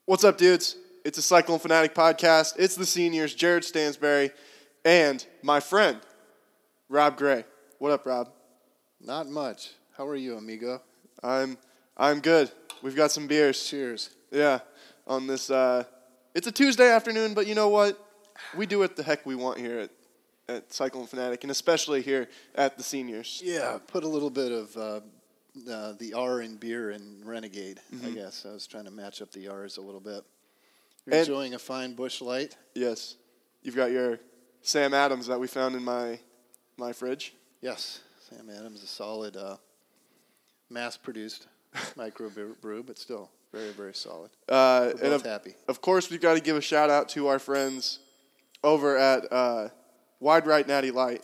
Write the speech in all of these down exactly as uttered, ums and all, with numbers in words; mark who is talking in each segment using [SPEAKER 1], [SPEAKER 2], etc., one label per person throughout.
[SPEAKER 1] What's up, dudes? It's a Cyclone Fanatic podcast. It's the seniors, Jared Stansberry, and my friend, Rob Gray. What up, Rob?
[SPEAKER 2] Not much. How are you, amigo?
[SPEAKER 1] I'm I'm good. We've got some beers.
[SPEAKER 2] Cheers.
[SPEAKER 1] Yeah, on this, uh, it's a Tuesday afternoon, but you know what? We do what the heck we want here at, at Cyclone Fanatic, and especially here at the seniors.
[SPEAKER 2] Yeah, put a little bit of uh, uh, the R in beer and Renegade, mm-hmm. I guess. I was trying to match up the R's a little bit. You're
[SPEAKER 1] and,
[SPEAKER 2] enjoying a fine Busch Light?
[SPEAKER 1] Yes. You've got your Sam Adams that we found in my my fridge.
[SPEAKER 2] Yes. Sam Adams, a solid uh, mass-produced microbrew, but still very, very solid.
[SPEAKER 1] Uh,
[SPEAKER 2] We're both
[SPEAKER 1] and of,
[SPEAKER 2] happy.
[SPEAKER 1] Of course, we've got to give a shout-out to our friends over at uh, Wide Right Natty Light,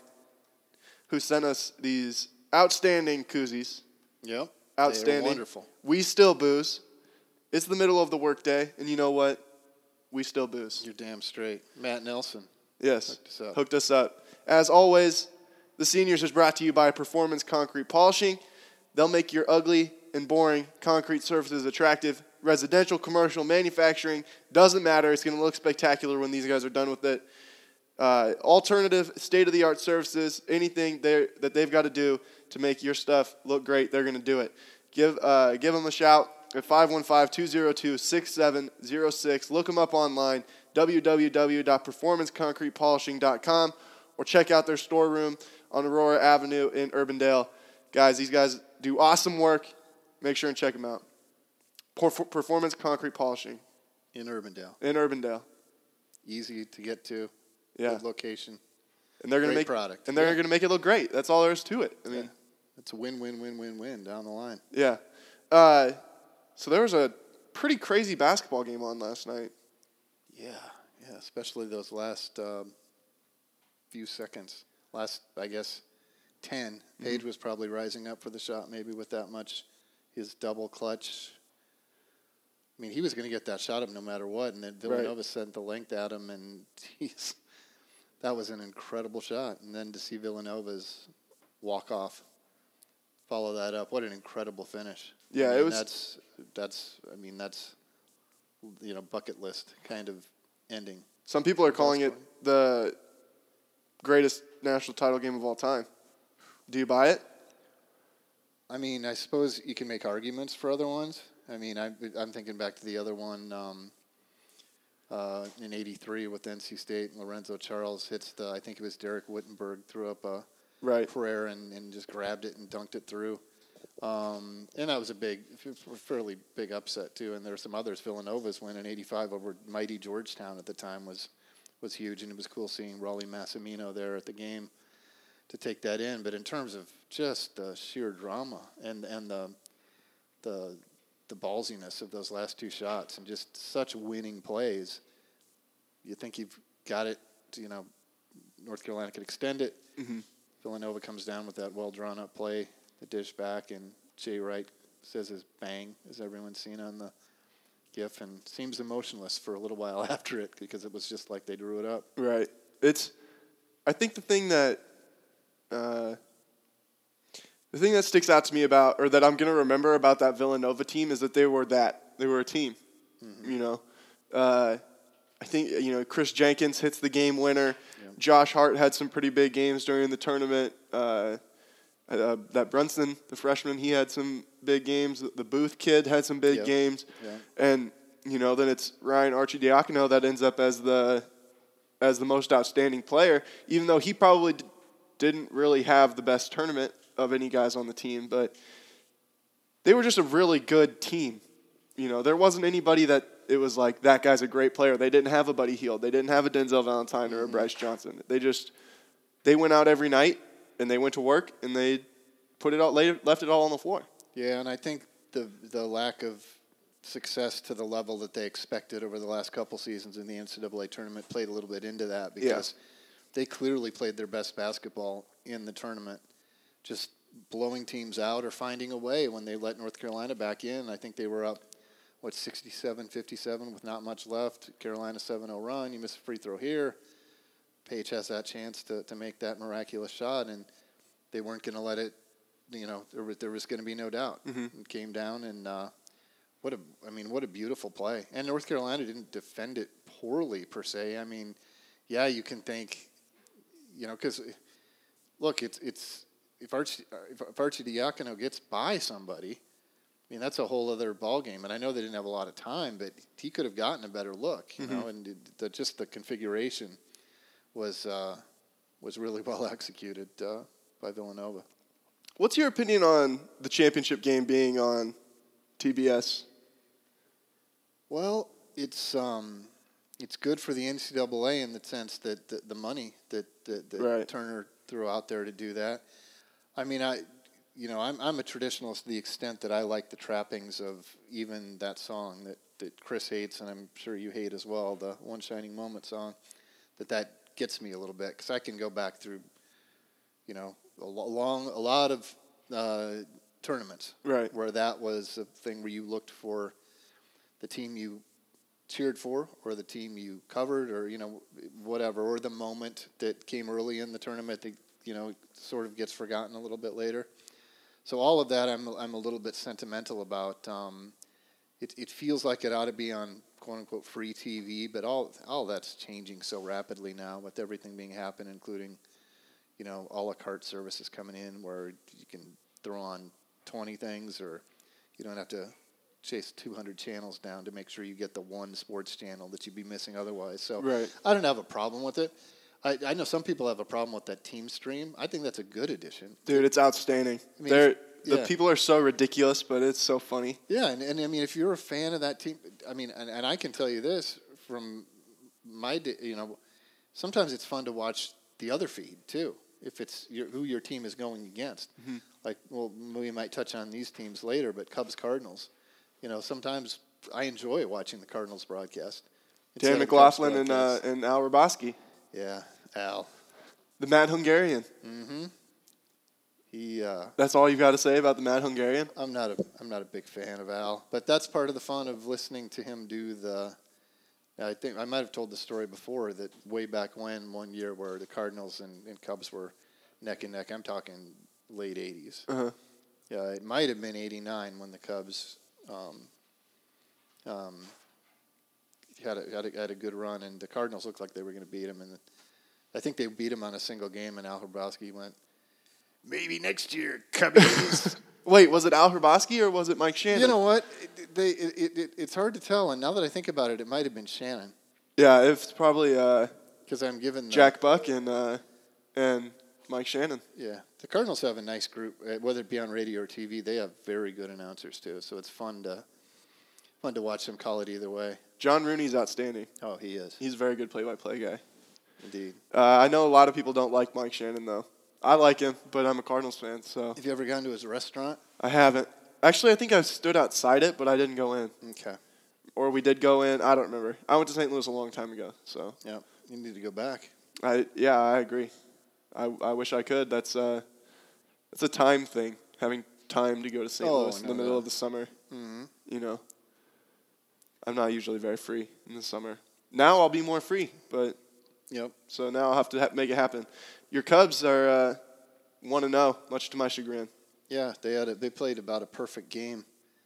[SPEAKER 1] who sent us these outstanding koozies.
[SPEAKER 2] Yep.
[SPEAKER 1] Outstanding.
[SPEAKER 2] They are wonderful.
[SPEAKER 1] We still booze. It's the middle of the workday, and you know what? We still booze.
[SPEAKER 2] You're damn straight. Matt Nelson.
[SPEAKER 1] Yes.
[SPEAKER 2] Hooked us up.
[SPEAKER 1] Hooked us up. As always, the Seniors is brought to you by Performance Concrete Polishing. They'll make your ugly and boring concrete surfaces attractive. Residential, commercial, manufacturing, doesn't matter. It's going to look spectacular when these guys are done with it. Uh, alternative, state-of-the-art services, anything that they've got to do to make your stuff look great, they're going to do it. Give uh, give them a shout at five one five, two zero two, six seven zero six. Look them up online, w w w dot performance concrete polishing dot com, or check out their storeroom on Aurora Avenue in Urbandale. Guys, these guys do awesome work. Make sure and check them out. Performance Concrete Polishing.
[SPEAKER 2] In Urbandale.
[SPEAKER 1] In Urbandale.
[SPEAKER 2] Easy to get to.
[SPEAKER 1] Yeah.
[SPEAKER 2] Good location.
[SPEAKER 1] And they're going to make
[SPEAKER 2] product.
[SPEAKER 1] And they're
[SPEAKER 2] yeah.
[SPEAKER 1] going to make it look great. That's all there is to it. I mean,
[SPEAKER 2] yeah. It's a win, win, win, win, win down the line.
[SPEAKER 1] Yeah. Uh, so there was a pretty crazy basketball game on last night.
[SPEAKER 2] Yeah. Yeah. Especially those last um, few seconds. Last, I guess, ten. Mm-hmm. Page was probably rising up for the shot, maybe with that much. His double clutch. I mean, he was going to get that shot up no matter what, and then Villanova right. sent the length at him, and he's, that was an incredible shot. And then to see Villanova's walk-off, follow that up, what an incredible finish.
[SPEAKER 1] Yeah,
[SPEAKER 2] I mean,
[SPEAKER 1] it was.
[SPEAKER 2] That's, that's, I mean, that's, you know, bucket list kind of ending.
[SPEAKER 1] Some people are calling it the greatest national title game of all time. Do you buy it?
[SPEAKER 2] I mean, I suppose you can make arguments for other ones. I mean, I, I'm thinking back to the other one um, uh, in eighty-three with N C State. Lorenzo Charles hits the, I think it was Derek Wittenberg, threw up a
[SPEAKER 1] right.
[SPEAKER 2] prayer and, and just grabbed it and dunked it through. Um, and that was a big, fairly big upset, too. And there were some others. Villanova's win in eighty-five over mighty Georgetown at the time was, was huge. And it was cool seeing Raleigh Massimino there at the game to take that in. But in terms of just the sheer drama and, and the the the ballsiness of those last two shots and just such winning plays, you think you've got it, you know, North Carolina could extend it.
[SPEAKER 1] Mm-hmm.
[SPEAKER 2] Villanova comes down with that well-drawn-up play, the dish back, and Jay Wright says his bang, as everyone's seen on the GIF, and seems emotionless for a little while after it because it was just like they drew it up.
[SPEAKER 1] Right. It's, I think the thing that, uh, The thing that sticks out to me about, or that I'm going to remember about that Villanova team is that they were that. They were a team, mm-hmm. you know. Uh, I think, you know, Chris Jenkins hits the game winner. Yep. Josh Hart had some pretty big games during the tournament. Uh, uh, that Brunson, the freshman, he had some big games. The Booth kid had some big yep. games. Yep. And, you know, then it's Ryan Arcidiacono that ends up as the as the most outstanding player, even though he probably d- didn't really have the best tournament of any guys on the team, but they were just a really good team. You know, there wasn't anybody that it was like, that guy's a great player. They didn't have a Buddy Hield. They didn't have a Denzel Valentine mm-hmm. or a Bryce Johnson. They just, they went out every night, and they went to work, and they put it all, left it all on the floor.
[SPEAKER 2] Yeah, and I think the the lack of success to the level that they expected over the last couple seasons in the N C double A tournament played a little bit into that because yeah. they clearly played their best basketball in the tournament, just blowing teams out or finding a way when they let North Carolina back in. I think they were up, what, sixty-seven fifty-seven with not much left. Carolina seven oh run. You miss a free throw here. Page has that chance to, to make that miraculous shot, and they weren't going to let it, you know, there was, there was going to be no doubt.
[SPEAKER 1] Mm-hmm.
[SPEAKER 2] It came down and uh, what a I mean, what a beautiful play. And North Carolina didn't defend it poorly per se. I mean, yeah, you can think, you know, because look, it's it's if Archie if Arcidiacono gets by somebody, I mean, that's a whole other ballgame. And I know they didn't have a lot of time, but he could have gotten a better look, you mm-hmm. know, and the, just the configuration was uh, was really well executed uh, by Villanova.
[SPEAKER 1] What's your opinion on the championship game being on T B S?
[SPEAKER 2] Well, it's um, it's good for the N C double A in the sense that the, the money that, that, that
[SPEAKER 1] right.
[SPEAKER 2] Turner threw out there to do that. I mean, I... You know, I'm I'm a traditionalist to the extent that I like the trappings of even that song that, that Chris hates, and I'm sure you hate as well, the One Shining Moment song, that that gets me a little bit, because I can go back through, you know, a long, a lot of uh, tournaments
[SPEAKER 1] right.
[SPEAKER 2] where that was a thing where you looked for the team you cheered for or the team you covered or, you know, whatever, or the moment that came early in the tournament that, you know, sort of gets forgotten a little bit later. So all of that, I'm I'm a little bit sentimental about. Um, it it feels like it ought to be on quote unquote free T V, but all all that's changing so rapidly now with everything being happening, including, you know, a la carte services coming in where you can throw on twenty things, or you don't have to chase two hundred channels down to make sure you get the one sports channel that you'd be missing otherwise. So
[SPEAKER 1] right.
[SPEAKER 2] I don't have a problem with it. I, I know some people have a problem with that team stream. I think that's a good addition.
[SPEAKER 1] Dude, it's outstanding. I mean, if, the yeah. people are so ridiculous, but it's so funny.
[SPEAKER 2] Yeah, and, and I mean, if you're a fan of that team, I mean, and, and I can tell you this from my, you know, sometimes it's fun to watch the other feed too, if it's your, who your team is going against. Mm-hmm. Like, well, we might touch on these teams later, but Cubs Cardinals, you know, sometimes I enjoy watching the Cardinals broadcast.
[SPEAKER 1] Dan McLaughlin and uh, and Al Raboski.
[SPEAKER 2] Yeah, Al.
[SPEAKER 1] The Mad Hungarian.
[SPEAKER 2] Mm-hmm. He. Uh,
[SPEAKER 1] that's all you've got to say about the Mad Hungarian?
[SPEAKER 2] I'm not a. I'm not a big fan of Al, but that's part of the fun of listening to him do the. I think I might have told the story before that way back when one year where the Cardinals and, and Cubs were neck and neck. I'm talking late eighties.
[SPEAKER 1] Uh-huh.
[SPEAKER 2] Yeah, it might have been eighty-nine when the Cubs. Um, um, Had a, had a had a good run, and the Cardinals looked like they were going to beat him, and I think they beat him on a single game. And Al Hrabowski went, maybe next year, Cubbies.
[SPEAKER 1] Wait, was it Al Hrabowski or was it Mike Shannon?
[SPEAKER 2] You know what? It, they it, it, it's hard to tell, and now that I think about it, it might have been Shannon.
[SPEAKER 1] Yeah, it's probably
[SPEAKER 2] because uh, I'm given the,
[SPEAKER 1] Jack Buck and uh, and Mike Shannon.
[SPEAKER 2] Yeah, the Cardinals have a nice group, whether it be on radio or T V. They have very good announcers too, so it's fun to fun to watch them call it either way.
[SPEAKER 1] John Rooney's outstanding.
[SPEAKER 2] Oh, he is.
[SPEAKER 1] He's a very good play-by-play guy.
[SPEAKER 2] Indeed.
[SPEAKER 1] Uh, I know a lot of people don't like Mike Shannon, though. I like him, but I'm a Cardinals fan, so.
[SPEAKER 2] Have you ever gone to his restaurant?
[SPEAKER 1] I haven't. Actually, I think I stood outside it, but I didn't go in.
[SPEAKER 2] Okay.
[SPEAKER 1] Or we did go in. I don't remember. I went to Saint Louis a long time ago, so.
[SPEAKER 2] Yeah, you need to go back.
[SPEAKER 1] I Yeah, I agree. I I wish I could. That's uh, that's a time thing, having time to go to Saint
[SPEAKER 2] Oh,
[SPEAKER 1] Louis in
[SPEAKER 2] no
[SPEAKER 1] the middle
[SPEAKER 2] doubt.
[SPEAKER 1] of the summer.
[SPEAKER 2] Mm-hmm.
[SPEAKER 1] You know. I'm not usually very free in the summer. Now I'll be more free, but
[SPEAKER 2] yep.
[SPEAKER 1] So now I'll have to ha- make it happen. Your Cubs are uh, one and zero, much to my chagrin.
[SPEAKER 2] Yeah, they had a, they played about a perfect game.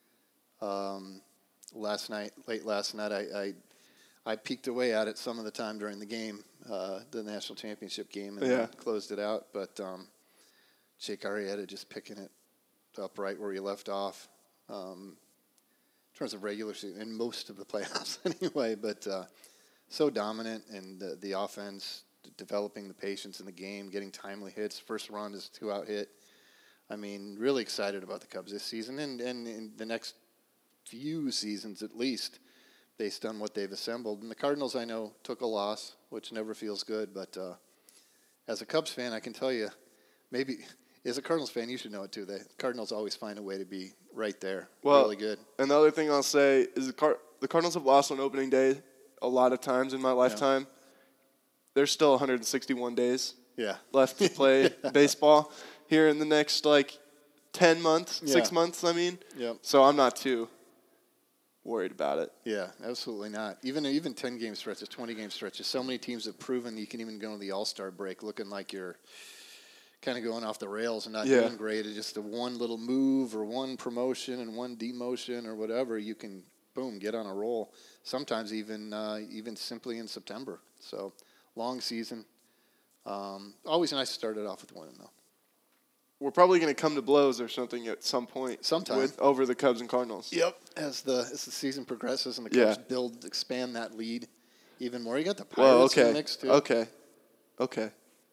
[SPEAKER 2] Um, last night, late last night, I, I I peeked away at it some of the time during the game, uh, the national championship game, and
[SPEAKER 1] yeah.
[SPEAKER 2] then closed it out. But um, Jake Arrieta just picking it up right where he left off. Um, in terms of regular season, in most of the playoffs anyway, but uh, so dominant, and the, the offense, developing the patience in the game, getting timely hits. First run is a two-out hit. I mean, really excited about the Cubs this season, and, and in the next few seasons at least, based on what they've assembled. And the Cardinals, I know, took a loss, which never feels good, but uh, as a Cubs fan, I can tell you, maybe... As a Cardinals fan, you should know it too. The Cardinals always find a way to be right there.
[SPEAKER 1] Well,
[SPEAKER 2] really good.
[SPEAKER 1] And the other thing I'll say is the, Car- the Cardinals have lost on opening day a lot of times in my lifetime. Yeah. There's still one hundred sixty-one days
[SPEAKER 2] yeah.
[SPEAKER 1] left to play yeah. baseball here in the next, like, ten months,
[SPEAKER 2] yeah.
[SPEAKER 1] six months, I mean.
[SPEAKER 2] Yep.
[SPEAKER 1] So I'm not too worried about it.
[SPEAKER 2] Yeah, absolutely not. Even even ten-game stretches, twenty-game stretches, so many teams have proven you can even go to the All-Star break looking like you're kind of going off the rails and not
[SPEAKER 1] Yeah.
[SPEAKER 2] doing great. It's just a one little move or one promotion and one demotion or whatever, you can boom get on a roll. Sometimes even uh, even simply in September. So long season. Um, always nice to start it off with winning though.
[SPEAKER 1] We're probably going to come to blows or something at some point.
[SPEAKER 2] Sometime.
[SPEAKER 1] With, over the Cubs and Cardinals.
[SPEAKER 2] Yep. As the as the season progresses and the
[SPEAKER 1] Yeah.
[SPEAKER 2] Cubs build, expand that lead even more. You got the Pirates
[SPEAKER 1] Well,
[SPEAKER 2] in
[SPEAKER 1] okay.
[SPEAKER 2] the mix too.
[SPEAKER 1] Okay. Okay.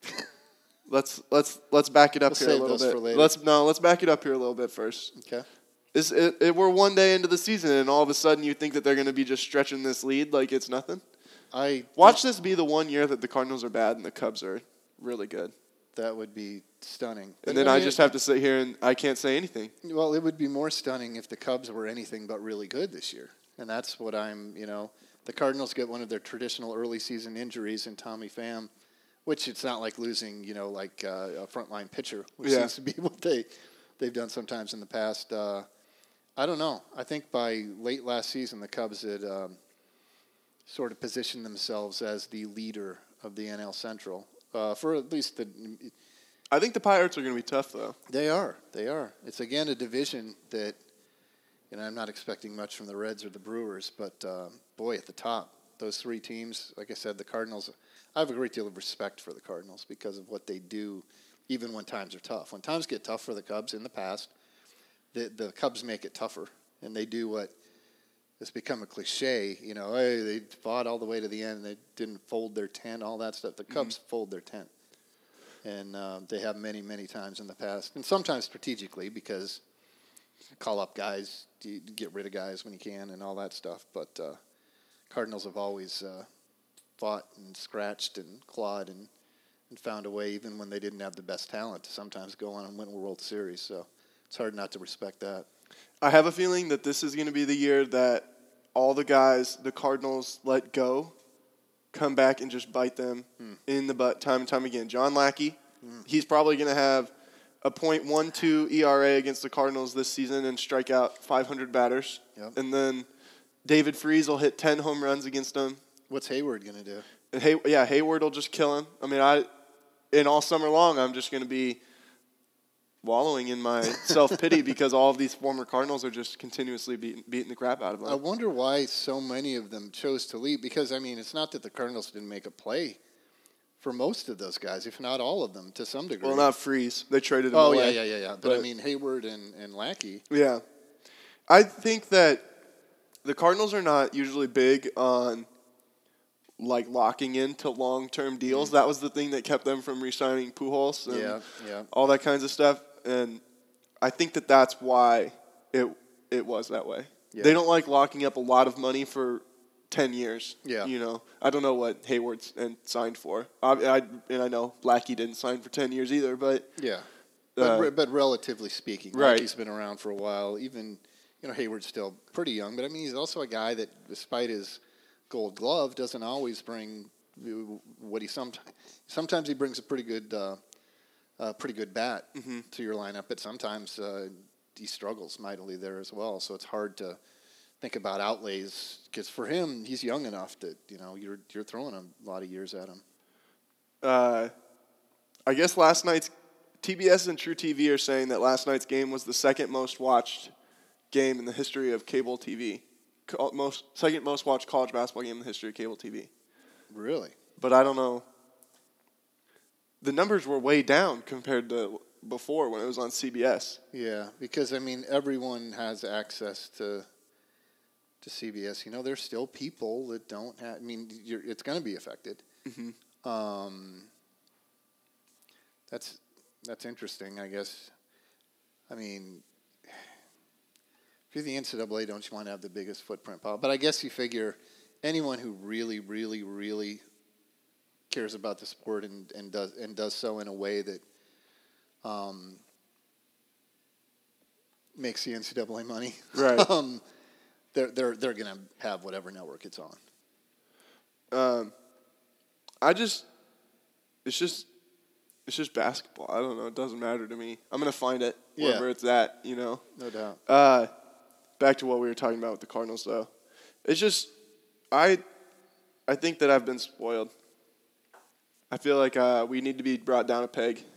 [SPEAKER 1] let's let's let's back it up
[SPEAKER 2] We'll
[SPEAKER 1] here a
[SPEAKER 2] save
[SPEAKER 1] little
[SPEAKER 2] those
[SPEAKER 1] bit.
[SPEAKER 2] for later.
[SPEAKER 1] Let's no, let's back it up here a little bit first.
[SPEAKER 2] Okay.
[SPEAKER 1] Is it, it we're one day into the season and all of a sudden you think that they're going to be just stretching this lead like it's nothing?
[SPEAKER 2] I
[SPEAKER 1] Watch this be the one year that the Cardinals are bad and the Cubs are really good.
[SPEAKER 2] That would be stunning.
[SPEAKER 1] And then I just have to sit here and I can't say anything.
[SPEAKER 2] Well, it would be more stunning if the Cubs were anything but really good this year. And that's what I'm, you know, the Cardinals get one of their traditional early season injuries in Tommy Pham, which it's not like losing, you know, like uh, a frontline pitcher, which
[SPEAKER 1] Yeah.
[SPEAKER 2] seems to be what they, they've done sometimes in the past. Uh, I don't know. I think by late last season, the Cubs had um, sort of positioned themselves as the leader of the N L Central. Uh, for at least the,
[SPEAKER 1] I think the Pirates are going to be tough though.
[SPEAKER 2] they are, they are. It's again a division that, you know, I'm not expecting much from the Reds or the Brewers, but uh, boy, at the top, those three teams, like I said, the Cardinals. I have a great deal of respect for the Cardinals because of what they do, even when times are tough. When times get tough for the Cubs in the past, the the Cubs make it tougher, and they do what has become a cliche. You know, hey, they fought all the way to the end. They didn't fold their tent, all that stuff. The Cubs mm-hmm. fold their tent. And uh, they have many, many times in the past. And sometimes strategically because call up guys, you get rid of guys when you can and all that stuff. But uh, Cardinals have always uh, fought and scratched and clawed and, and found a way, even when they didn't have the best talent, to sometimes go on and win a World Series. So it's hard not to respect that.
[SPEAKER 1] I have a feeling that this is going to be the year that all the guys the Cardinals let go come back and just bite them mm. in the butt time and time again. John Lackey, mm. he's probably going to have a point one two E R A against the Cardinals this season and strike out five hundred batters.
[SPEAKER 2] Yep.
[SPEAKER 1] And then David Freese will hit ten home runs against them.
[SPEAKER 2] What's Hayward going to do?
[SPEAKER 1] And Hay- yeah, Hayward will just kill him. I mean, I, in all summer long, I'm just going to be wallowing in my self-pity because all of these former Cardinals are just continuously beating, beating the crap out of them.
[SPEAKER 2] I wonder why so many of them chose to leave. Because, I mean, it's not that the Cardinals didn't make a play for most of those guys, if not all of them, to some degree.
[SPEAKER 1] Well, not Freese. They traded him
[SPEAKER 2] oh,
[SPEAKER 1] away.
[SPEAKER 2] Oh, yeah, yeah, yeah, yeah. But, but, I mean, Hayward and, and Lackey.
[SPEAKER 1] Yeah. I think that the Cardinals are not usually big on, like, locking into long-term deals. Mm-hmm. That was the thing that kept them from re-signing Pujols and
[SPEAKER 2] yeah, yeah.
[SPEAKER 1] all that kinds of stuff. And I think that that's why it it was that way. Yeah. They don't like locking up a lot of money for ten years.
[SPEAKER 2] Yeah.
[SPEAKER 1] You know, I don't know what Hayward's and signed for. I, I, and I know Lackey didn't sign for ten years either, but.
[SPEAKER 2] Yeah. Uh, but, but relatively speaking,
[SPEAKER 1] right.
[SPEAKER 2] Lackey's been around for a while. Even, you know, Hayward's still pretty young. But, I mean, he's also a guy that, despite his gold glove, doesn't always bring what he sometimes. Sometimes he brings a pretty good. Uh, Uh, pretty good bat mm-hmm. to your lineup, but sometimes uh, he struggles mightily there as well. So it's hard to think about outlays because for him, he's young enough that you know you're you're throwing a lot of years at him.
[SPEAKER 1] Uh, I guess last night's T B S and True T V are saying that last night's game was the second most watched game in the history of cable T V. Most second most watched college basketball game in the history of cable T V.
[SPEAKER 2] Really?
[SPEAKER 1] But I don't know. The numbers were way down compared to before when it was on C B S.
[SPEAKER 2] Yeah, because, I mean, everyone has access to to C B S. You know, there's still people that don't have – I mean, you're, it's going to be affected. Mm-hmm. Um, that's that's interesting, I guess. I mean, if you're the N C double A, don't you want to have the biggest footprint? But I guess you figure anyone who really, really, really – cares about the sport and, and does and does so in a way that um, makes the N C double A money.
[SPEAKER 1] Right.
[SPEAKER 2] um, they're they're they're gonna have whatever network it's on.
[SPEAKER 1] Um, I just it's just it's just basketball. I don't know. It doesn't matter to me. I'm gonna find it wherever
[SPEAKER 2] yeah.
[SPEAKER 1] it's at. You know.
[SPEAKER 2] No doubt.
[SPEAKER 1] Uh, back to what we were talking about with the Cardinals, though. It's just I I think that I've been spoiled. I feel like uh, we need to be brought down a peg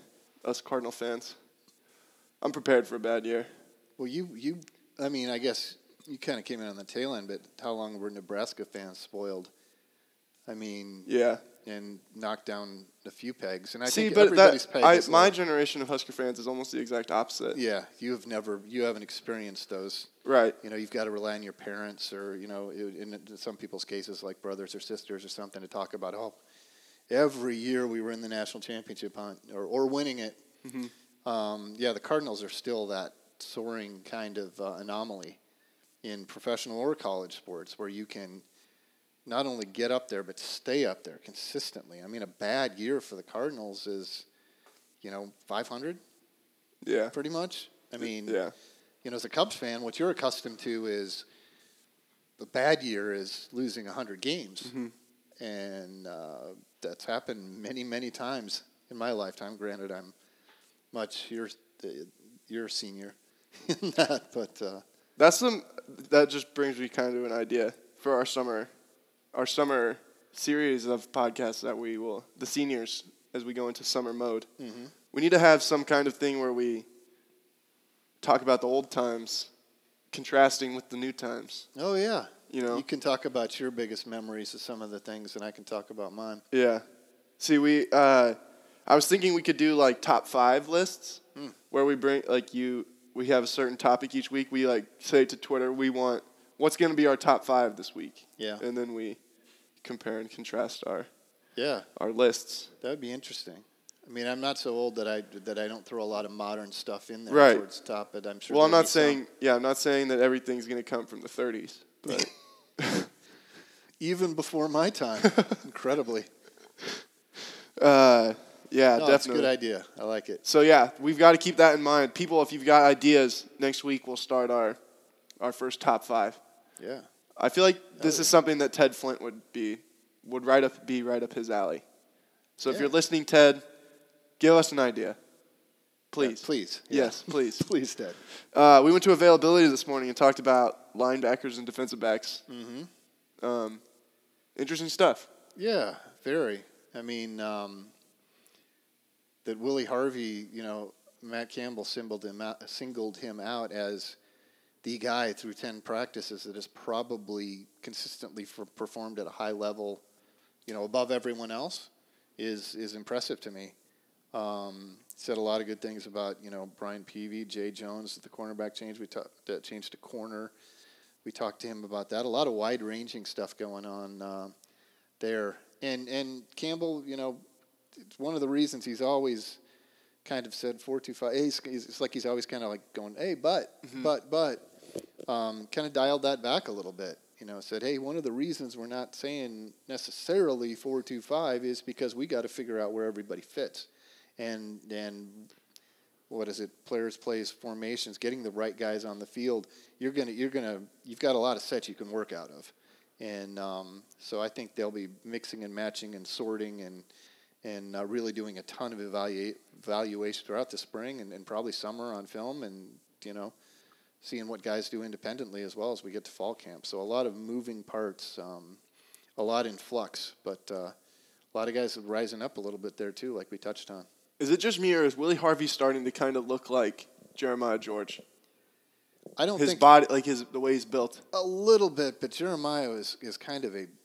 [SPEAKER 1] us Cardinal fans. I'm prepared for a bad year.
[SPEAKER 2] Well, you, you, I mean, I guess you kind of came in on the tail end, but how long were Nebraska fans spoiled? I mean,
[SPEAKER 1] Yeah.
[SPEAKER 2] And knocked down a few pegs. And I
[SPEAKER 1] See,
[SPEAKER 2] think
[SPEAKER 1] but
[SPEAKER 2] everybody's
[SPEAKER 1] that,
[SPEAKER 2] peg
[SPEAKER 1] I,
[SPEAKER 2] is
[SPEAKER 1] my
[SPEAKER 2] low.
[SPEAKER 1] generation of Husker fans is almost the exact opposite.
[SPEAKER 2] Yeah, you have never, you haven't experienced those.
[SPEAKER 1] Right.
[SPEAKER 2] You know, you've got to rely on your parents or, you know, in some people's cases like brothers or sisters or something to talk about, oh, every year we were in the national championship hunt or, or winning it. Mm-hmm. Um, yeah, the Cardinals are still that soaring kind of uh, anomaly in professional or college sports where you can not only get up there but stay up there consistently. I mean, a bad year for the Cardinals is, you know, five hundred.
[SPEAKER 1] Yeah.
[SPEAKER 2] Pretty much. I mean,
[SPEAKER 1] yeah.
[SPEAKER 2] You know, as a Cubs fan, what you're accustomed to is the bad year is losing one hundred games. Mm-hmm. And uh, that's happened many, many times in my lifetime. Granted, I'm much, you're, you're a senior in that, but... Uh,
[SPEAKER 1] That's some, that just brings me kind of an idea for our summer, our summer series of podcasts that we will, the seniors, as we go into summer mode. Mm-hmm. We need to have some kind of thing where we talk about the old times, contrasting with the new times.
[SPEAKER 2] Oh, yeah.
[SPEAKER 1] You know?
[SPEAKER 2] You can talk about your biggest memories of some of the things, and I can talk about mine.
[SPEAKER 1] Yeah. See, we, uh, I was thinking we could do, like, top five lists, mm. where we bring, like, you, we have a certain topic each week. We, like, say to Twitter, we want, what's going to be our top five this week?
[SPEAKER 2] Yeah.
[SPEAKER 1] And then we compare and contrast our,
[SPEAKER 2] yeah,
[SPEAKER 1] our lists.
[SPEAKER 2] That would be interesting. I mean, I'm not so old that I that I don't throw a lot of modern stuff in there
[SPEAKER 1] right.
[SPEAKER 2] towards the top, but I'm sure.
[SPEAKER 1] Well, I'm not saying,
[SPEAKER 2] some.
[SPEAKER 1] yeah, I'm not saying that everything's going to come from the thirties, but
[SPEAKER 2] even before my time, incredibly.
[SPEAKER 1] Uh, yeah,
[SPEAKER 2] no,
[SPEAKER 1] definitely.
[SPEAKER 2] That's a good idea. I like it.
[SPEAKER 1] So yeah, we've got to keep that in mind, people. If you've got ideas, next week we'll start our our first top five.
[SPEAKER 2] Yeah.
[SPEAKER 1] I feel like this is something that Ted Flint would be would right up be right up his alley. So if
[SPEAKER 2] yeah.
[SPEAKER 1] you're listening, Ted, give us an idea. Please.
[SPEAKER 2] Yeah, please.
[SPEAKER 1] Yes,
[SPEAKER 2] yeah.
[SPEAKER 1] please.
[SPEAKER 2] Please, Ted.
[SPEAKER 1] Uh, we went to availability this morning and talked about linebackers and defensive backs. Mm-hmm. Um, interesting stuff.
[SPEAKER 2] Yeah, very. I mean, um, that Willie Harvey, you know, Matt Campbell singled him out, singled him out as the guy through ten practices that has probably consistently for, performed at a high level, you know, above everyone else, is is impressive to me. Um, said a lot of good things about, you know, Brian Peavy, Jay Jones, the cornerback change. We talked uh, changed to corner. We talked to him about that. A lot of wide-ranging stuff going on uh, there. And and Campbell, you know, it's one of the reasons he's always kind of said four two five. Hey, it's like he's always kind of like going, hey, but, mm-hmm. but, but. Um, kind of dialed that back a little bit. You know, said, hey, one of the reasons we're not saying necessarily four two five is because we got to figure out where everybody fits. And and what is it? Players, plays, formations, getting the right guys on the field. You're gonna you're gonna you've got a lot of sets you can work out of. And um, so I think they'll be mixing and matching and sorting and and uh, really doing a ton of evaluate evaluation throughout the spring and, and probably summer on film and you know. Seeing what guys do independently as well as we get to fall camp. So a lot of moving parts, um, a lot in flux, but uh, a lot of guys are rising up a little bit there too, like we touched on.
[SPEAKER 1] Is it just me or is Willie Harvey starting to kind of look like Jeremiah George?
[SPEAKER 2] I don't
[SPEAKER 1] his
[SPEAKER 2] think
[SPEAKER 1] body, like his the way he's built.
[SPEAKER 2] A little bit, but Jeremiah is is kind of a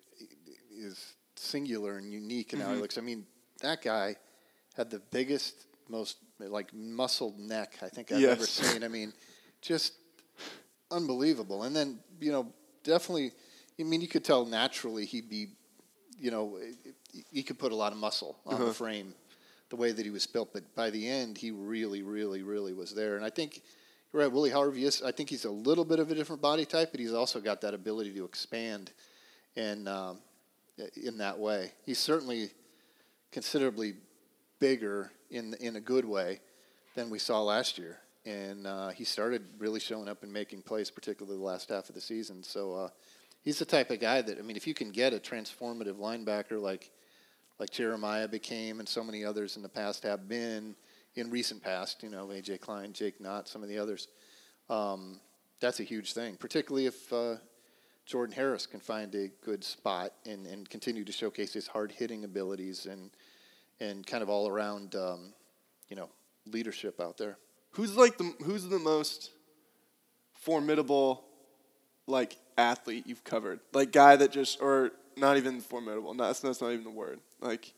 [SPEAKER 2] is singular and unique in how he looks. I mean, that guy had the biggest, most like muscled neck I think I've
[SPEAKER 1] yes.
[SPEAKER 2] ever seen. I mean. Just unbelievable. And then, you know, definitely, I mean, you could tell naturally he'd be, you know, he could put a lot of muscle on uh-huh. the frame, the way that he was built. But by the end, he really, really, really was there. And I think, you're right, Willie Harvey is, I think he's a little bit of a different body type, but he's also got that ability to expand and um, in that way. He's certainly considerably bigger in in a good way than we saw last year. And uh, he started really showing up and making plays, particularly the last half of the season. So uh, he's the type of guy that, I mean, if you can get a transformative linebacker like like Jeremiah became and so many others in the past have been in recent past, you know, A J Klein, Jake Knott, some of the others, um, that's a huge thing, particularly if uh, Jordan Harris can find a good spot and, and continue to showcase his hard-hitting abilities and, and kind of all-around um, you know, leadership out there.
[SPEAKER 1] Who's like the who's the most formidable like athlete you've covered? Like guy that just or not even formidable. No, that's, that's not even the word. Like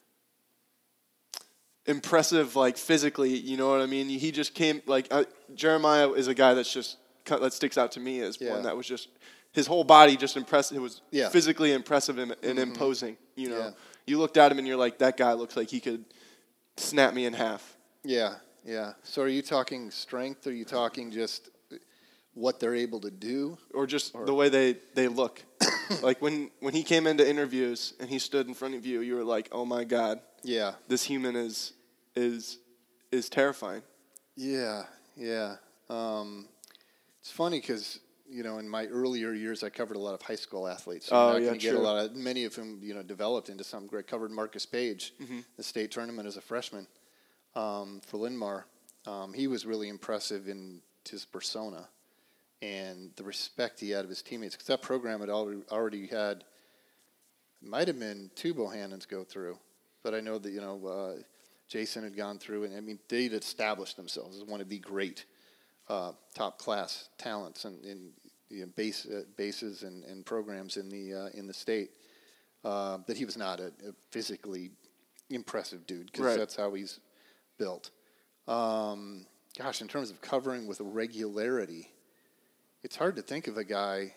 [SPEAKER 1] impressive, like physically. You know what I mean? He just came like uh, Jeremiah is a guy that's just that sticks out to me as
[SPEAKER 2] Yeah.
[SPEAKER 1] one that was just his whole body just impressive. It was
[SPEAKER 2] Yeah.
[SPEAKER 1] physically impressive and, and
[SPEAKER 2] Mm-hmm.
[SPEAKER 1] imposing. You know,
[SPEAKER 2] Yeah.
[SPEAKER 1] you looked at him and you're like, that guy looks like he could snap me in half.
[SPEAKER 2] Yeah, yeah. So are you talking strength? Or are you talking just what they're able to do?
[SPEAKER 1] Or just the way they, they look. Like when, when he came into interviews and he stood in front of you, you were like, oh my God,
[SPEAKER 2] Yeah.
[SPEAKER 1] this human is is is terrifying.
[SPEAKER 2] Yeah, yeah. Um, it's funny because, you know, in my earlier years, I covered a lot of high school athletes. So
[SPEAKER 1] Oh,
[SPEAKER 2] you're not
[SPEAKER 1] yeah,
[SPEAKER 2] gonna get
[SPEAKER 1] true.
[SPEAKER 2] a lot of, many of whom, you know, developed into some great. Covered Marcus Page,
[SPEAKER 1] Mm-hmm.
[SPEAKER 2] the state tournament as a freshman um, for Linn-Mar. Um, he was really impressive in his persona and the respect he had of his teammates, because that program had already, already had, might have been two Bohannons go through, but I know that, you know, uh, Jason had gone through, and I mean, they'd established themselves as one of the great uh, top-class talents and in, you know, base, uh, bases and, and programs in the uh, in the state. Uh, but he was not a, a physically impressive dude, because
[SPEAKER 1] Right.
[SPEAKER 2] that's how he's built. Um, gosh, in terms of covering with regularity, it's hard to think of a guy.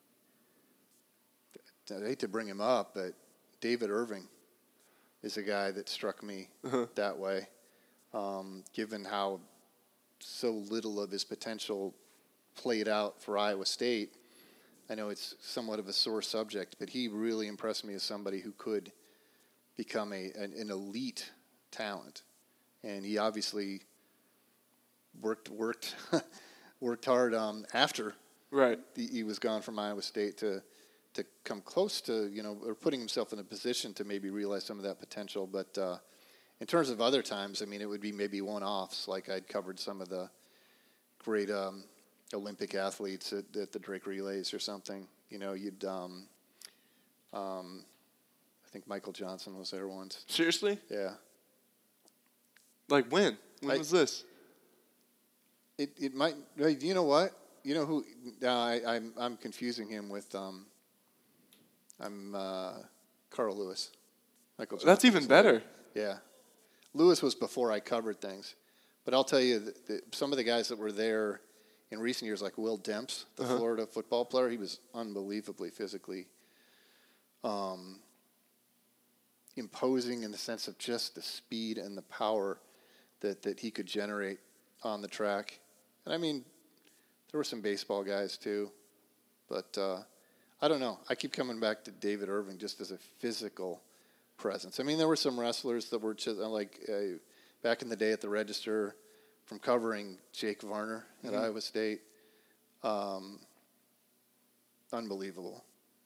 [SPEAKER 2] I hate to bring him up, but David Irving is a guy that struck me
[SPEAKER 1] Uh-huh.
[SPEAKER 2] that way, um, given how so little of his potential played out for Iowa State. I know it's somewhat of a sore subject, but he really impressed me as somebody who could become a an, an elite talent, and he obviously worked worked worked hard um, after
[SPEAKER 1] Right.
[SPEAKER 2] the, he was gone from Iowa State to to come close to, you know, or putting himself in a position to maybe realize some of that potential. But uh, in terms of other times, I mean, it would be maybe one-offs. Like I'd covered some of the great um, Olympic athletes at, at the Drake Relays or something. You know, you'd, um, um, I think Michael Johnson was there once.
[SPEAKER 1] Seriously?
[SPEAKER 2] Yeah.
[SPEAKER 1] Like when? When
[SPEAKER 2] I-
[SPEAKER 1] was this?
[SPEAKER 2] It it might. Wait, you know what? You know who? Uh, I, I'm I'm confusing him with um. I'm uh, Carl Lewis. Michael.
[SPEAKER 1] That's
[SPEAKER 2] Johnson
[SPEAKER 1] even
[SPEAKER 2] was later.
[SPEAKER 1] better.
[SPEAKER 2] Yeah, Lewis was before I covered things, but I'll tell you that, that some of the guys that were there in recent years, like Will Demps, the
[SPEAKER 1] Uh-huh.
[SPEAKER 2] Florida football player, he was unbelievably physically um, imposing in the sense of just the speed and the power that, that he could generate on the track. And I mean, there were some baseball guys too, but uh, I don't know. I keep coming back to David Irving just as a physical presence. I mean, there were some wrestlers that were just like uh, back in the day at the Register from covering Jake Varner at
[SPEAKER 1] Mhm.
[SPEAKER 2] Iowa State. Um, unbelievable.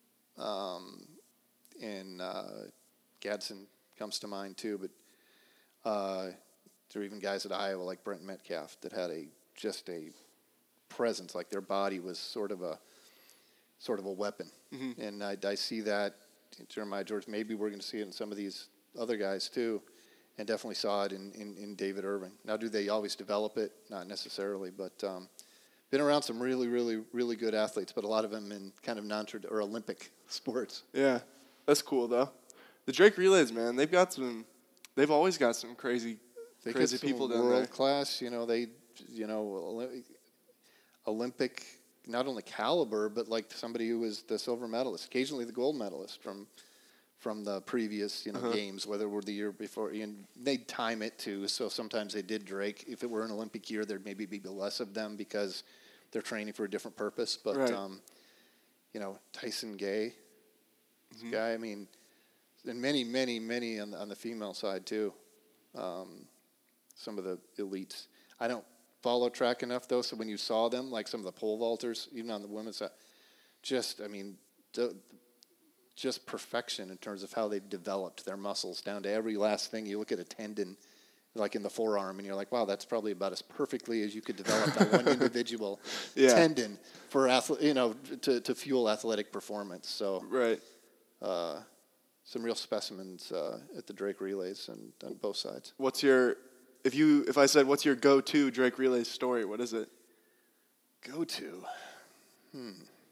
[SPEAKER 2] Um, and uh, Gadsden comes to mind too, but uh, there were even guys at Iowa like Brent Metcalf that had a just a presence, like their body was sort of a sort of a weapon.
[SPEAKER 1] Mhm.
[SPEAKER 2] And I, I see that in Jeremiah George. Maybe we're going to see it in some of these other guys too, and definitely saw it in, in, in David Irving. Now, do they always develop it? Not necessarily, but um, been around some really, really, really good athletes, but a lot of them in kind of non or Olympic sports.
[SPEAKER 1] Yeah. That's cool though. The Drake Relays, man, they've got some they've always got some crazy
[SPEAKER 2] They get
[SPEAKER 1] crazy
[SPEAKER 2] some
[SPEAKER 1] people down
[SPEAKER 2] world
[SPEAKER 1] there.
[SPEAKER 2] class. You know, they, you know, Olympic, Olympic, not only caliber, but like somebody who was the silver medalist, occasionally the gold medalist from from the previous, you know,
[SPEAKER 1] Uh-huh.
[SPEAKER 2] games, whether it were the year before. And they'd time it too, so sometimes they did Drake. If it were an Olympic year, there'd maybe be less of them because they're training for a different purpose. But
[SPEAKER 1] Right.
[SPEAKER 2] um, you know, Tyson Gay, this
[SPEAKER 1] Mhm.
[SPEAKER 2] guy. I mean, and many, many, many on the, on the female side too. Um, some of the elites. I don't follow track enough though, so when you saw them, like some of the pole vaulters, even on the women's side, just, I mean, the, just perfection in terms of how they've developed their muscles down to every last thing. You look at a tendon, like in the forearm, and you're like, wow, that's probably about as perfectly as you could develop that one individual
[SPEAKER 1] Yeah.
[SPEAKER 2] tendon for athle- you know, to, to fuel athletic performance. So
[SPEAKER 1] Right.
[SPEAKER 2] uh, some real specimens uh, at the Drake Relays and on both sides.
[SPEAKER 1] What's your if you if I said what's your go-to Drake Relay story, what is it?
[SPEAKER 2] Go to. Hmm.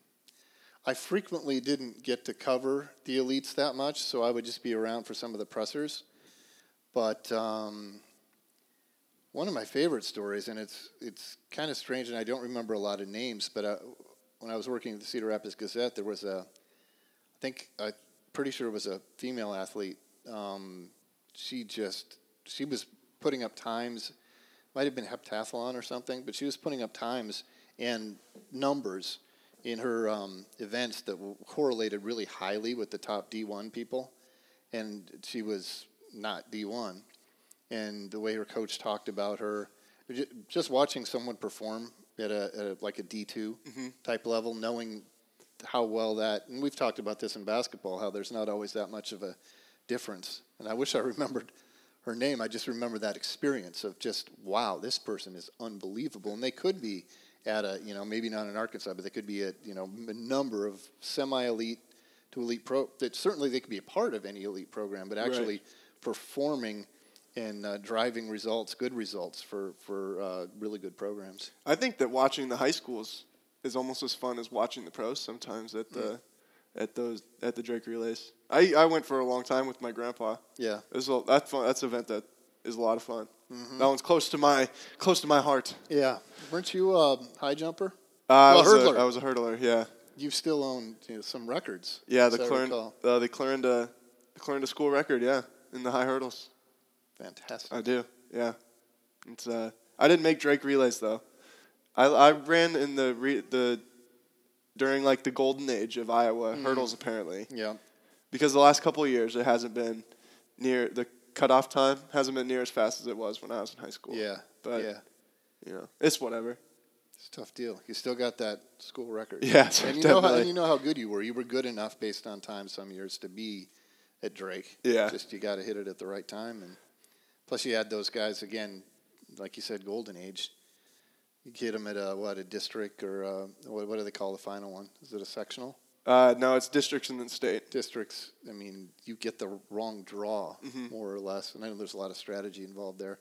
[SPEAKER 2] I frequently didn't get to cover the elites that much, so I would just be around for some of the pressers. But um, one of my favorite stories, and it's it's kind of strange, and I don't remember a lot of names, but uh, when I was working at the Cedar Rapids Gazette, there was a, I think, I'm pretty sure it was a female athlete. Um, she just, she was putting up times, might have been heptathlon or something, but she was putting up times and numbers in her um, events that were correlated really highly with the top D one people, and she was not D one. And the way her coach talked about her, just watching someone perform at a, at a like a D two mm-hmm. type level, knowing how well that, and we've talked about this in basketball, how there's not always that much of a difference. And I wish I remembered her name. I just remember that experience of just, wow, this person is unbelievable. And they could be at a, you know, maybe not in Arkansas, but they could be at, you know, a number of semi-elite to elite pro, that certainly they could be a part of any elite program, but actually right. performing and uh, driving results, good results for, for uh, really good programs.
[SPEAKER 1] I think that watching the high schools is almost as fun as watching the pros sometimes at the mm. at those at the Drake Relays. I, I went for a long time with my grandpa.
[SPEAKER 2] Yeah,
[SPEAKER 1] it was a, that's fun. That's an event that is a lot of fun. Mm-hmm. That one's close to my close to my heart.
[SPEAKER 2] Yeah, weren't you a high jumper?
[SPEAKER 1] Uh,
[SPEAKER 2] well,
[SPEAKER 1] I was
[SPEAKER 2] hurdler.
[SPEAKER 1] A, I was a hurdler. Yeah.
[SPEAKER 2] You still own you know, some records.
[SPEAKER 1] Yeah, the Clarinda, uh, the Clarinda, the Clarinda school record. Yeah, in the high hurdles.
[SPEAKER 2] Fantastic.
[SPEAKER 1] I do. Yeah. It's uh. I didn't make Drake Relays though. I I ran in the re, the during like the golden age of Iowa mm. hurdles apparently.
[SPEAKER 2] Yeah.
[SPEAKER 1] Because the last couple of years it hasn't been near the cutoff time hasn't been near as fast as it was when I was in high school.
[SPEAKER 2] Yeah.
[SPEAKER 1] But
[SPEAKER 2] yeah.
[SPEAKER 1] You know, it's whatever.
[SPEAKER 2] It's a tough deal. You still got that school record.
[SPEAKER 1] Yeah,
[SPEAKER 2] and you
[SPEAKER 1] definitely.
[SPEAKER 2] know how and you know how good you were. You were good enough based on time some years to be at Drake.
[SPEAKER 1] Yeah.
[SPEAKER 2] Just you got to hit it at the right time, and plus you had those guys again, like you said, golden age. You get them at a what a district or uh, what, what do they call the final one? Is it a sectional?
[SPEAKER 1] Uh, no, it's districts and then state.
[SPEAKER 2] Districts. I mean, you get the wrong draw mm-hmm. more or less, and I know there's a lot of strategy involved there.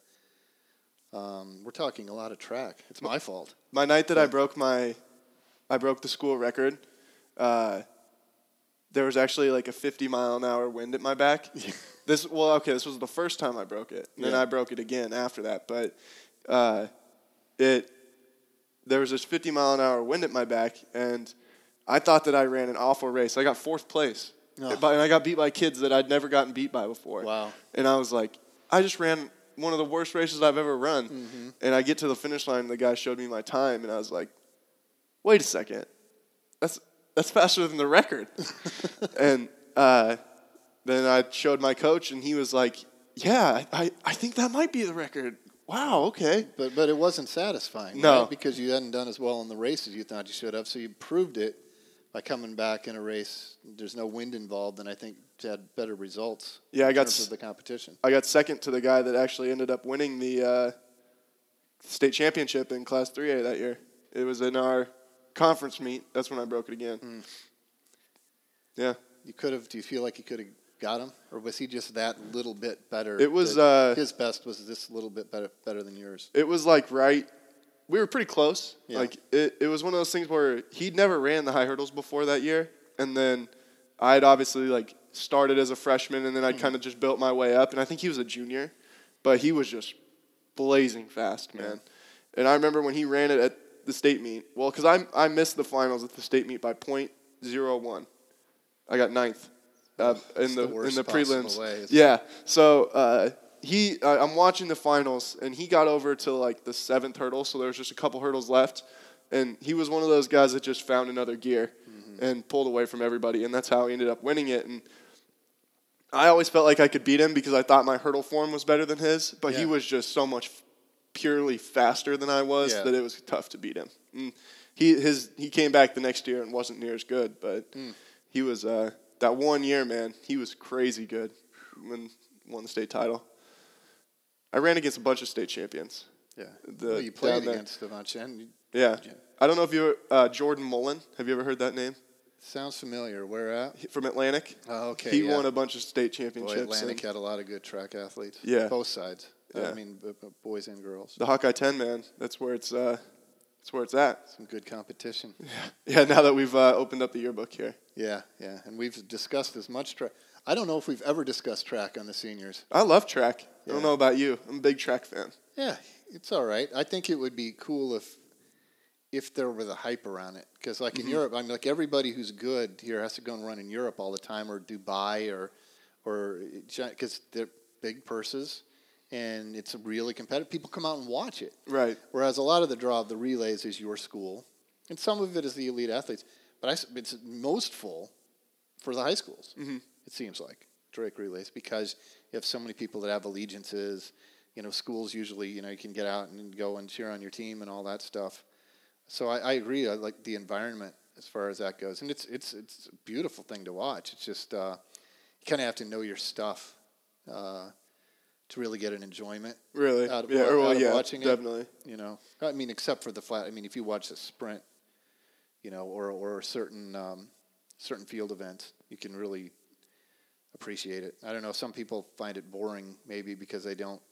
[SPEAKER 2] Um, we're talking a lot of track. It's my fault.
[SPEAKER 1] My night that yeah. I broke my, I broke the school record. Uh, there was actually like a fifty mile an hour wind at my back. This well, okay, this was the first time I broke it. And yeah. Then I broke it again after that, but uh, it. There was this fifty mile an hour wind at my back, and I thought that I ran an awful race. I got fourth place, oh. and I got beat by kids that I'd never gotten beat by before.
[SPEAKER 2] Wow!
[SPEAKER 1] And I was like, I just ran one of the worst races I've ever run. Mm-hmm. And I get to the finish line, and the guy showed me my time, and I was like, wait a second, that's that's faster than the record. and uh, then I showed my coach, and he was like, yeah, I, I think that might be the record. Wow, okay.
[SPEAKER 2] But but it wasn't satisfying,
[SPEAKER 1] no.
[SPEAKER 2] right? Because you hadn't done as well in the race as you thought you should have. So you proved it by coming back in a race. There's no wind involved, and I think you had better results
[SPEAKER 1] yeah,
[SPEAKER 2] in
[SPEAKER 1] I got
[SPEAKER 2] terms
[SPEAKER 1] s-
[SPEAKER 2] of the competition.
[SPEAKER 1] I got second to the guy that actually ended up winning the uh, state championship in Class three A that year. It was in our conference meet. That's when I broke it again. Mm. Yeah.
[SPEAKER 2] You could have. Do you feel like you could have got him, or was he just that little bit better?
[SPEAKER 1] It was uh,
[SPEAKER 2] his best was this little bit better better than yours.
[SPEAKER 1] It was like right. We were pretty close.
[SPEAKER 2] Yeah.
[SPEAKER 1] Like it, it was one of those things where he'd never ran the high hurdles before that year, and then I'd obviously like started as a freshman, and then I'd mm-hmm. kind of just built my way up. And I think he was a junior, but he was just blazing fast, man. Yeah. And I remember when he ran it at the state meet. Well, because I I missed the finals at the state meet by point zero one. I got ninth. Uh, in the, the in the prelims,
[SPEAKER 2] way,
[SPEAKER 1] yeah. So uh, he, uh, I'm watching the finals, and he got over to like the seventh hurdle. So there was just a couple hurdles left, and he was one of those guys that just found another gear mm-hmm. and pulled away from everybody, and that's how he ended up winning it. And I always felt like I could beat him because I thought my hurdle form was better than his, but yeah. he was just so much purely faster than I was yeah. that it was tough to beat him. And he his he came back the next year and wasn't near as good, but mm. he was. Uh, That one year, man, he was crazy good when won the state title. I ran against a bunch of state champions.
[SPEAKER 2] Yeah.
[SPEAKER 1] The,
[SPEAKER 2] well, you played against a bunch. And
[SPEAKER 1] yeah. yeah. I don't know if you uh, Jordan Mullen. Have you ever heard that name?
[SPEAKER 2] Sounds familiar. Where at?
[SPEAKER 1] He, from Atlantic.
[SPEAKER 2] Oh, okay.
[SPEAKER 1] He
[SPEAKER 2] yeah.
[SPEAKER 1] won a bunch of state championships.
[SPEAKER 2] Boy, Atlantic had a lot of good track athletes.
[SPEAKER 1] Yeah.
[SPEAKER 2] Both sides.
[SPEAKER 1] Yeah.
[SPEAKER 2] I mean, b- b- boys and girls.
[SPEAKER 1] The Hawkeye ten, man. That's where it's uh, that's where it's at.
[SPEAKER 2] Some good competition.
[SPEAKER 1] Yeah. Now that we've uh, opened up the yearbook here.
[SPEAKER 2] Yeah, yeah. And we've discussed as much track. I don't know if we've ever discussed track on the seniors.
[SPEAKER 1] I love track. I
[SPEAKER 2] Yeah.
[SPEAKER 1] don't know about you. I'm a big track fan.
[SPEAKER 2] Yeah, it's all right. I think it would be cool if if there were the hype around it. Because, like, in Europe, I mean, like, everybody who's good here has to go and run in Europe all the time, or Dubai, or, or because they're big purses, and it's really competitive. People come out and watch it.
[SPEAKER 1] Right.
[SPEAKER 2] Whereas a lot of the draw of the relays is your school, and some of it is the elite athletes. But I s it's most full for the high schools,
[SPEAKER 1] Mm-hmm.
[SPEAKER 2] it seems like, Drake relays, because you have so many people that have allegiances. You know, schools usually, you know, you can get out and go and cheer on your team and all that stuff. So I, I agree. I like the environment as far as that goes, and it's it's it's a beautiful thing to watch. It's just uh, you kind of have to know your stuff uh, to really get an enjoyment.
[SPEAKER 1] Really?
[SPEAKER 2] Out of,
[SPEAKER 1] yeah. Or, well,
[SPEAKER 2] out of
[SPEAKER 1] yeah.
[SPEAKER 2] watching
[SPEAKER 1] Definitely.
[SPEAKER 2] it. You know, I mean, except for the flat. I mean, if you watch the sprint, you know, or or certain um, certain field events, you can really appreciate it. I don't know. Some people find it boring, maybe because they don't.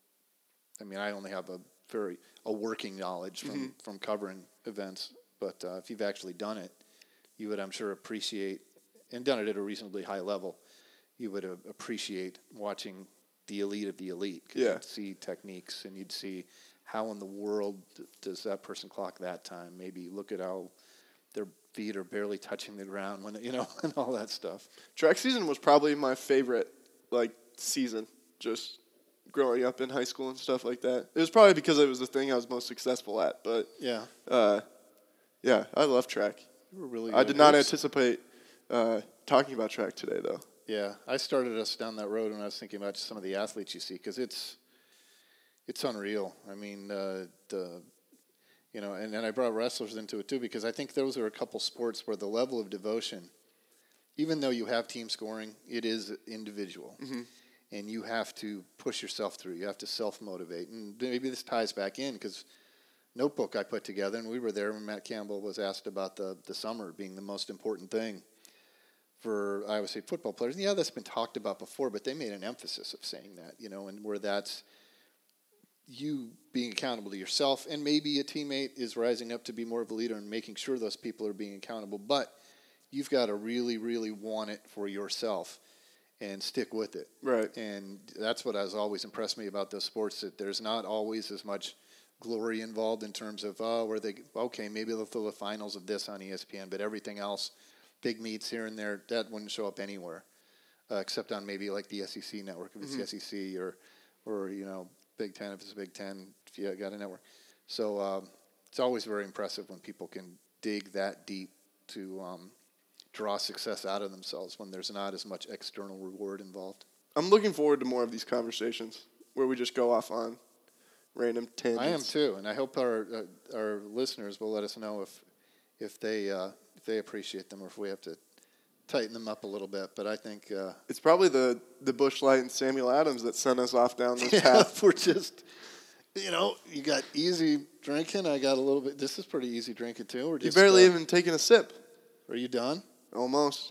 [SPEAKER 2] I mean, I only have a very a working knowledge from,
[SPEAKER 1] Mm-hmm.
[SPEAKER 2] from covering events, but uh, if you've actually done it, you would, I'm sure, appreciate, and done it at a reasonably high level, you would uh, appreciate watching the elite of the elite. 'Cause
[SPEAKER 1] Yeah.
[SPEAKER 2] You'd see techniques, and you'd see how in the world d- does that person clock that time. Maybe look at how their feet are barely touching the ground, when you know, and all that stuff.
[SPEAKER 1] Track season was probably my favorite, like, season. Just growing up in high school and stuff like that. It was probably because it was the thing I was most successful at. But
[SPEAKER 2] Yeah,
[SPEAKER 1] uh, yeah, I love track.
[SPEAKER 2] you were really.
[SPEAKER 1] I
[SPEAKER 2] good.
[SPEAKER 1] did not
[SPEAKER 2] Oops.
[SPEAKER 1] anticipate uh, talking about track today, though.
[SPEAKER 2] Yeah, I started us down that road when I was thinking about some of the athletes you see, because it's it's unreal. I mean, uh, the you know, and, and I brought wrestlers into it too, because I think those are a couple sports where the level of devotion, even though you have team scoring, it is individual,
[SPEAKER 1] Mm-hmm.
[SPEAKER 2] and you have to push yourself through. You have to self motivate, and maybe this ties back in because notebook I put together, and we were there when Matt Campbell was asked about the the summer being the most important thing for Iowa State football players. And yeah, that's been talked about before, but they made an emphasis of saying that, you know, and where that's you being accountable to yourself, and maybe a teammate is rising up to be more of a leader and making sure those people are being accountable, but you've got to really, really want it for yourself and stick with it.
[SPEAKER 1] Right.
[SPEAKER 2] And that's what has always impressed me about those sports, that there's not always as much glory involved in terms of, oh, where they, okay, maybe they'll throw the finals of this on E S P N, but everything else, big meets here and there, that wouldn't show up anywhere, uh, except on maybe like the S E C network if it's
[SPEAKER 1] Mm-hmm.
[SPEAKER 2] the S E C, or, or, you know, Big Ten if it's Big Ten, if you got a network. So um, it's always very impressive when people can dig that deep to um, draw success out of themselves when there's not as much external reward involved.
[SPEAKER 1] I'm looking forward to more of these conversations where we just go off on random tangents.
[SPEAKER 2] I am too, and I hope our uh, our listeners will let us know if if they uh, if they appreciate them, or if we have to tighten them up a little bit. But I think uh,
[SPEAKER 1] It's probably the, the Busch Light and Samuel Adams that sent us off down this
[SPEAKER 2] yeah,
[SPEAKER 1] path.
[SPEAKER 2] we're just, you know, you got easy drinking. I got a little bit. This is pretty easy drinking too. We're
[SPEAKER 1] You
[SPEAKER 2] just,
[SPEAKER 1] barely
[SPEAKER 2] uh,
[SPEAKER 1] even taken a sip.
[SPEAKER 2] Are you done?
[SPEAKER 1] Almost.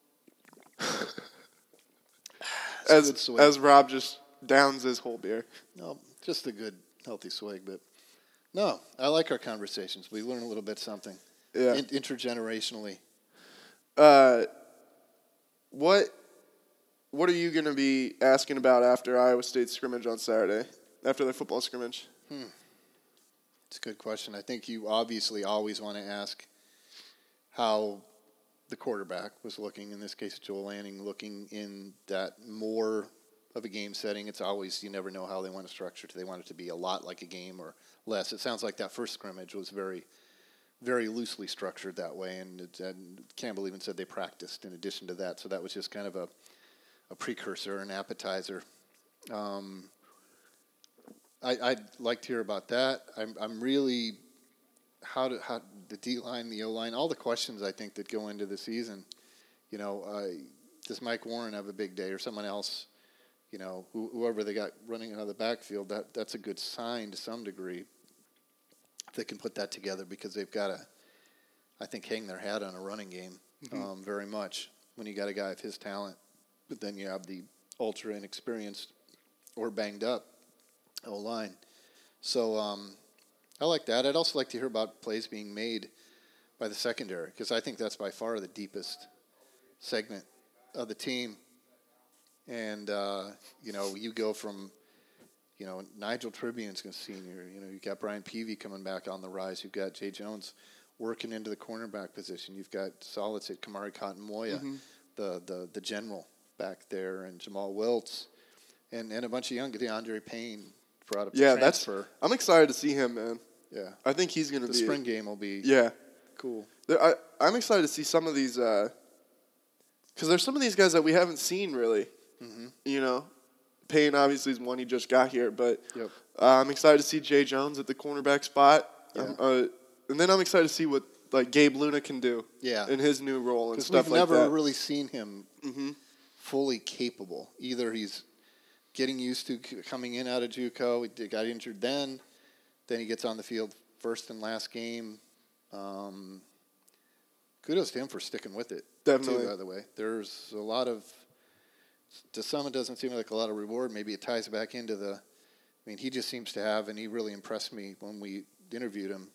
[SPEAKER 2] It's a
[SPEAKER 1] as
[SPEAKER 2] good swig.
[SPEAKER 1] as Rob just downs his whole beer.
[SPEAKER 2] No, just a good, healthy swig. But no, I like our conversations. We learn a little bit something.
[SPEAKER 1] Yeah.
[SPEAKER 2] In, intergenerationally.
[SPEAKER 1] Uh, what what are you going to be asking about after Iowa State scrimmage on Saturday? After their football scrimmage?
[SPEAKER 2] It's a good question. I think you obviously always want to ask how the quarterback was looking, in this case Joel Lanning, looking in that more of a game setting. It's always, you never know how they want to structure it. Do they want it to be a lot like a game or less? It sounds like that first scrimmage was very, very loosely structured that way, and, it, and Campbell even said they practiced in addition to that, so that was just kind of a, a precursor, an appetizer. Um, I, I'd like to hear about that. I'm, I'm really how to how the D line, the O line, all the questions I think that go into the season. You know, uh, does Mike Warren have a big day, or someone else? You know, who, whoever they got running out of the backfield, that that's a good sign to some degree. If they can put that together, because they've got to, I think, hang their hat on a running game
[SPEAKER 1] Mm-hmm.
[SPEAKER 2] um, very much when you got a guy of his talent, but then you have the ultra inexperienced or banged up O line. So um, I like that. I'd also like to hear about plays being made by the secondary, because I think that's by far the deepest segment of the team. And, uh, you know, you go from, you know, Nigel Tribune's a senior. You know, you've got Brian Peavy coming back on the rise. You've got Jay Jones working into the cornerback position. You've got solids at Kamari Cotton-Moya, mm-hmm. the, the the general back there, and Jamal Wiltz, and, and a bunch of young DeAndre Payne brought up.
[SPEAKER 1] Yeah,
[SPEAKER 2] to
[SPEAKER 1] that's.
[SPEAKER 2] transfer.
[SPEAKER 1] I'm excited to see him, man.
[SPEAKER 2] Yeah,
[SPEAKER 1] I think he's going to be.
[SPEAKER 2] The spring game will be.
[SPEAKER 1] Yeah,
[SPEAKER 2] cool.
[SPEAKER 1] I I'm excited to see some of these, because uh, there's some of these guys that we haven't seen really. Mm-hmm. You know, Payne obviously is one he just got here, but
[SPEAKER 2] yep.
[SPEAKER 1] uh, I'm excited to see Jay Jones at the cornerback spot.
[SPEAKER 2] Yeah.
[SPEAKER 1] Um, uh, and then I'm excited to see what like Gabe Luna can do.
[SPEAKER 2] Yeah.
[SPEAKER 1] In his new role and stuff
[SPEAKER 2] we've
[SPEAKER 1] like that.
[SPEAKER 2] never really seen him
[SPEAKER 1] mm-hmm.
[SPEAKER 2] fully capable. Either he's getting used to coming in out of JUCO. He got injured then. Then he gets on the field first and last game. Um, kudos to him for sticking with it.
[SPEAKER 1] Definitely.
[SPEAKER 2] Too, by the way, there's a lot of. To some, it doesn't seem like a lot of reward. Maybe it ties back into the. I mean, he just seems to have, and he really impressed me when we interviewed him.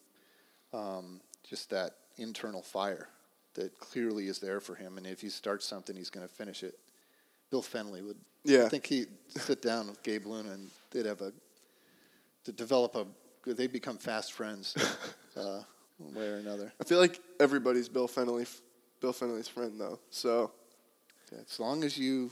[SPEAKER 2] Um, just that internal fire that clearly is there for him, and if he starts something, he's going to finish it. Bill Fenley would.
[SPEAKER 1] Yeah.
[SPEAKER 2] I think he'd sit down with Gabe Luna, and they'd have a to develop a. They'd become fast friends, uh, one way or another.
[SPEAKER 1] I feel like everybody's Bill Fenley, Bill Fenley's friend, though. So,
[SPEAKER 2] as long as you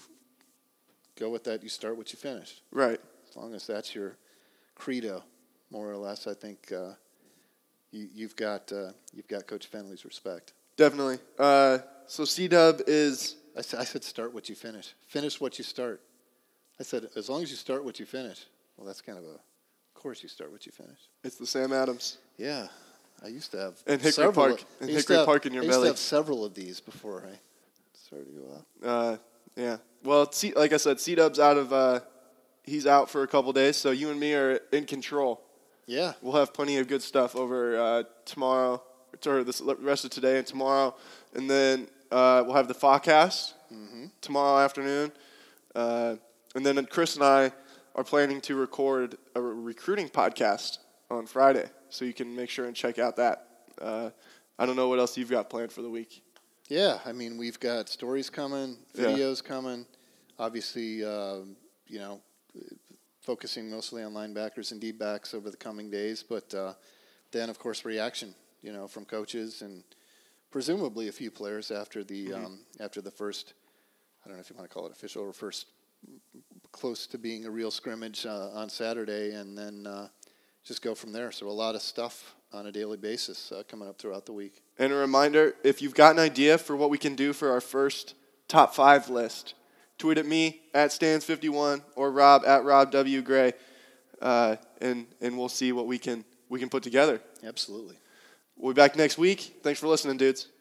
[SPEAKER 2] go with that, you start what you finish.
[SPEAKER 1] Right.
[SPEAKER 2] As long as that's your credo, more or less, I think uh, you, you've got uh, you've got Coach Fenley's respect.
[SPEAKER 1] Definitely. Uh, so C-Dub is.
[SPEAKER 2] I said, I said start what you finish. Finish what you start. I said as long as you start what you finish. Well, that's kind of a. Of course, you start what you finish.
[SPEAKER 1] It's the Sam Adams.
[SPEAKER 2] Yeah, I used to have
[SPEAKER 1] and Hickory Park and Hickory
[SPEAKER 2] have,
[SPEAKER 1] Park in your
[SPEAKER 2] I
[SPEAKER 1] belly.
[SPEAKER 2] I used to have several of these before I started to go out.
[SPEAKER 1] Uh, yeah. Well, C, like I said, C-Dub's out of. Uh, he's out for a couple days, so you and me are in control.
[SPEAKER 2] Yeah,
[SPEAKER 1] we'll have plenty of good stuff over uh, tomorrow, or this rest of today and tomorrow, and then uh, we'll have the Fawcast mm-hmm. tomorrow afternoon, uh, and then Chris and I are planning to record a recruiting podcast on Friday, so you can make sure and check out that. Uh, I don't know what else you've got planned for the week.
[SPEAKER 2] Yeah, I mean, we've got stories coming, videos yeah. coming, obviously, uh, you know, focusing mostly on linebackers and D-backs over the coming days, but uh, then, of course, reaction, you know, from coaches and presumably a few players after the mm-hmm. um, after the first, I don't know if you want to call it official or first close to being a real scrimmage uh, on Saturday, and then uh, just go from there. So a lot of stuff on a daily basis uh, coming up throughout the week.
[SPEAKER 1] And a reminder, if you've got an idea for what we can do for our first top five list, tweet at me at Stans fifty-one or Rob at Rob W Gray, uh, and and we'll see what we can we can put together.
[SPEAKER 2] Absolutely.
[SPEAKER 1] We'll be back next week. Thanks for listening, dudes.